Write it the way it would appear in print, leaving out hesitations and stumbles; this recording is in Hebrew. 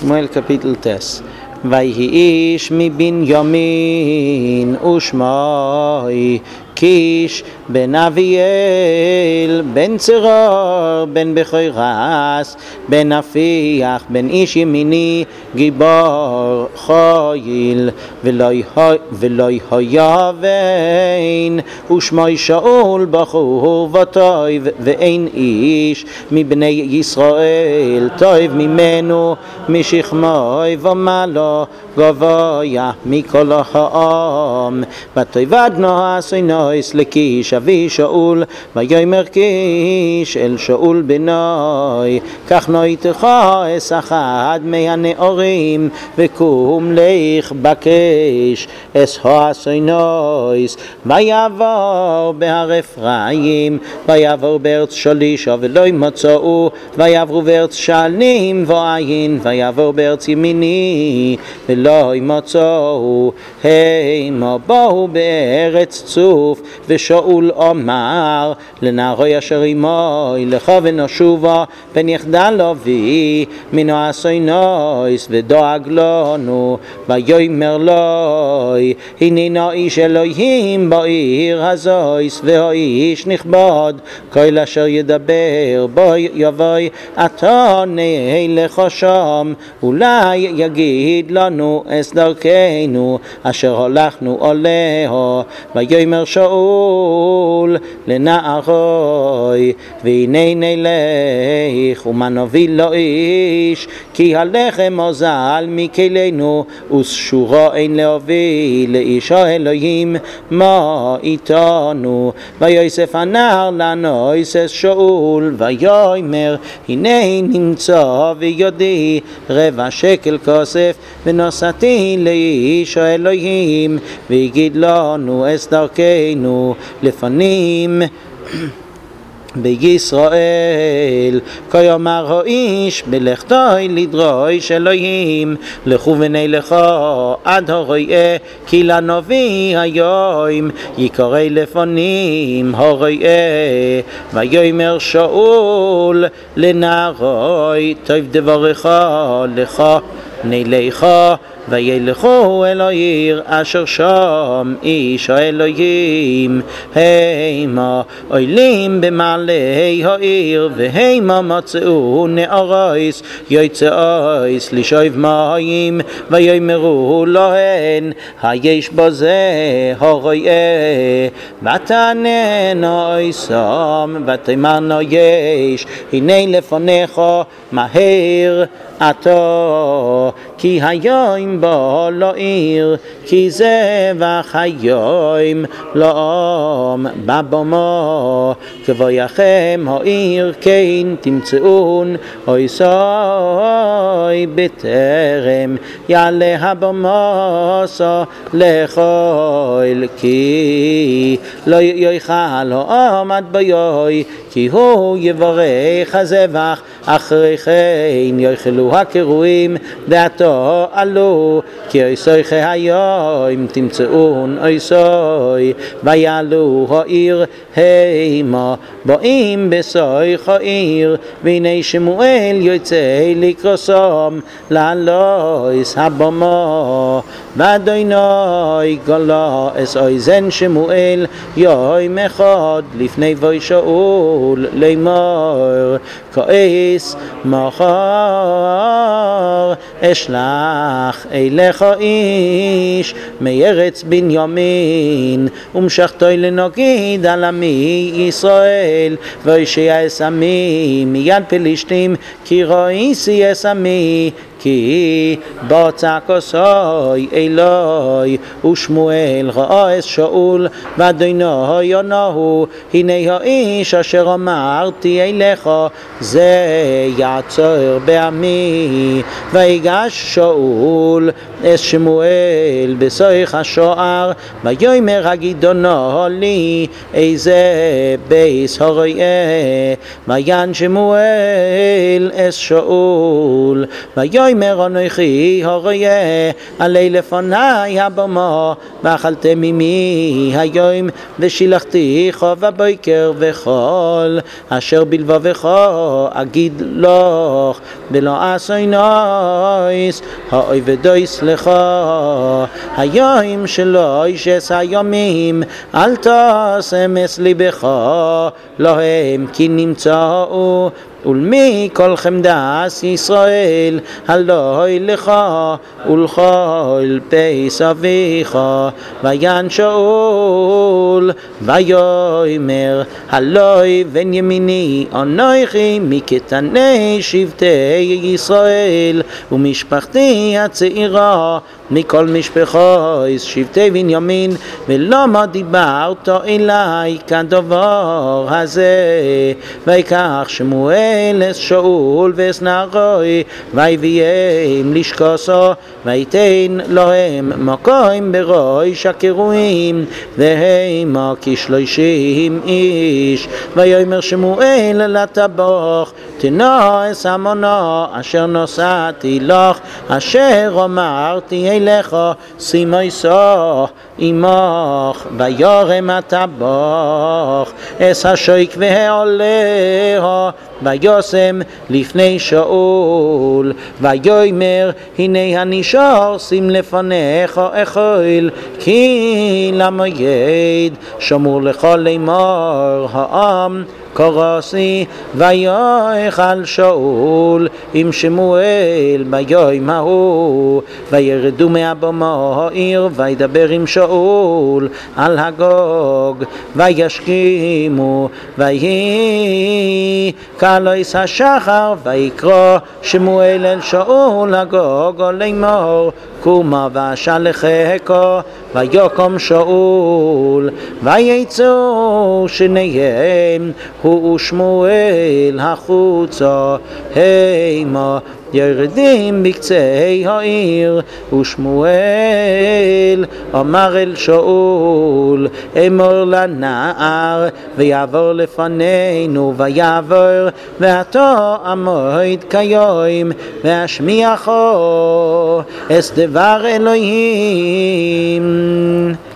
שמואל קפיטל טס. ויהי איש מבנימין ושמי קיש בן אביאל בן צרור בן בכירס בן אפיח בן איש ימיני גיבור חיל ולא היה בן ושמי שאול בחור וטוב ואין איש מבני ישראל טוב ממנו משכמי ומעלה גבוה מכל העם ותיבדנו אסינויס לקיש אבי שאול ויאמר קיש אל שאול בני קח נויתך אס אחד מהנעורים וקום לך בקש אס האסינויס ויעבור בהר אפרים ויעבור בארץ שלישה ולא ימצאו ויעברו בארץ שלנים ואין ויעבור בארץ ימיני ולא ימצאו המה באו בארץ צוף ושאול אמר לנערי אשר עמי לך ונשובה פן יחדל אבי מן האסינויס ודאג לנו ויאמר לו הננו איש אלוהים בעיר הזויס והאיש נכבד כל אשר ידבר בו יבוא אתה נלך שם אולי יגיד לנו אס דרכנו אשר הלכנו עליה ויאמר שאול לנערי והנה נלך ומה נוביל לו איש כי הלחם אוזל מכלינו ושורה אין להוביל לאיש האלוהים מה איתנו ויוסף הנער לנויס שאול ויאמר הנה נמצא בידי רבע שקל כסף ונוסעתי לאיש האלוהים ויגיד לנו אס דרכנו לפנים בישראל כיאמר האיש בלכתו לדרוש אלוהים לכו ונלכה עד הרואה כי לנביא היום יקרא לפנים הרואה ויאמר שאול לנערי טוב דברך לך נלכה וילכו אל העיר אשר שם איש האלוהים המה עולים במעלה העיר והמה מצאו נעריס יוצאיס לשאוב מים ויאמרו להן היש בזה הרואה ותעננה איסם ותאמרנה יש הנה לפניך מהר אתה כי היום בא לעיר כי זבח היום לעם בבמה כבויכם העיר כן תמצאון אויסי בטרם יעלה הבמה לכל כי לא יאכל העם עד ביוי כי הוא יברך הזבח אחרי כן יאכלו הקרובים דעתו עלו כי אויסי היום תמצאון אויסי ויעלו העיר המה באים בסויך העיר והנה שמואל יוצא לקרוסם לעלויס הבמה ואדוני גלה אס אוזן שמואל יום אחד לפני בוי שאול לאמור כעס מחר אשלח אליך איש מארץ בנימין ומשכתו לנגיד על עמי ישראל וישע אס עמי מיד פלישתים כי ראיסי אס עמי כי בצעק עשי אלי ושמואל ראה אס שאול ואדוני יענהו הנה האיש אשר אמרתי אליך זה יעצור בעמי ויגש שאול אס שמואל בסויך השוער ויאמר הגידונו לי איזה בייס הרואה ויען שמואל אס שאול ויאמר ויאמר אנוכי הרואה עלי לפני הבמה ואכלתם עמי היום ושילחתיך בבוקר וכל אשר בלבבך אגיד לך ולא אעשונוס האבדוס לך היום שלא ישס הימים אל תשמס ליבך להם כי נמצאו ולמי כל חמדס ישראל הלוי לך ולכל פייס אביך ויען שאול ויאמר הלוי בן ימיני אנוכי מקטני שבטי ישראל ומשפחתי הצעירה מכל משפחות שבטי בנימין ולמה דיברת אליי כדבר הזה ויקח שמואל את שאול ואת נערוי ויביאם לשכוסו ויתן להם מקום בראש הקרואים והמה כ30 איש ויאמר שמואל לטבח תנוס המונה אשר נוסעתי לך אשר אמרתי אליך שימי סך עמך וירם הטבח אס השויק והעולה ויוסם לפני שאול ויאמר הנה הנשאר שים לפניך אכול כי למועד שמור לך לאמור העם קרסי ויאכל שאול עם שמואל ביום ההוא וירדו מהבמה העיר וידבר עם שאול על הגוג וישכימו ויהי כלויס השחר ויקרא שמואל אל שאול הגוג לאמור קומה ואשלחך ויקום שאול ויצאו שניהם הוא ושמואל החוצה המה ירדים בקצה העיר ושמואל אמר אל שאול אמור לנער ויעבור לפנינו ויעבור ואתה עמוד כיום ואשמיעך אס דבר אלוהים